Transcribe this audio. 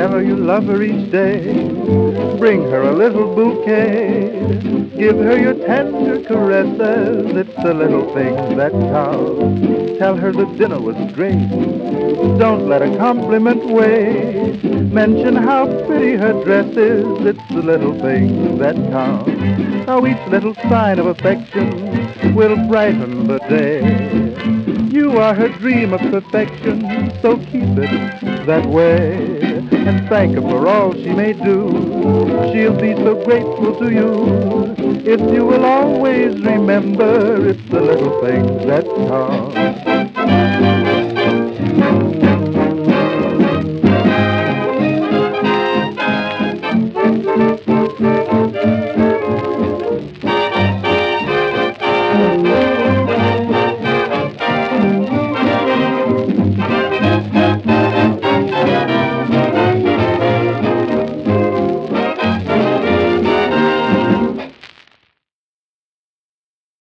Tell her you love her each day. Bring her a little bouquet. Give her your tender caresses. It's the little things that count. Tell her the dinner was great. Don't let a compliment wait. Mention how pretty her dress is. It's the little things that count. Now each little sign of affection will brighten the day. You are her dream of perfection, so keep it that way. And thank her for all she may do. She'll be so grateful to you. If you will always remember, it's the little things that count.